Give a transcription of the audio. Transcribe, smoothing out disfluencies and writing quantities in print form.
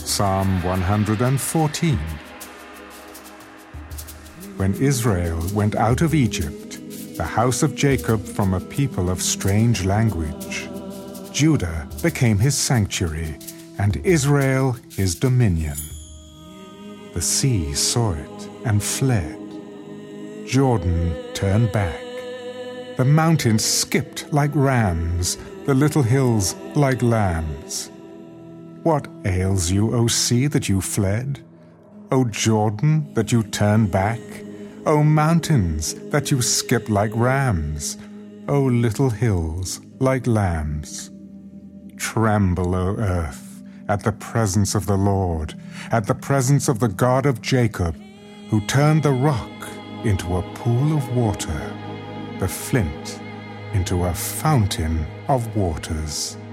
Psalm 114. When Israel went out of Egypt, the house of Jacob from a people of strange language, Judah became his sanctuary, and Israel his dominion. The sea saw it and fled. Jordan turned back. The mountains skipped like rams, the little hills like lambs. What ails you, O sea, that you fled? O Jordan, that you turned back? O mountains, that you skip like rams? O little hills like lambs? Tremble, O earth, at the presence of the Lord, at the presence of the God of Jacob, who turned the rock into a pool of water, the flint into a fountain of waters.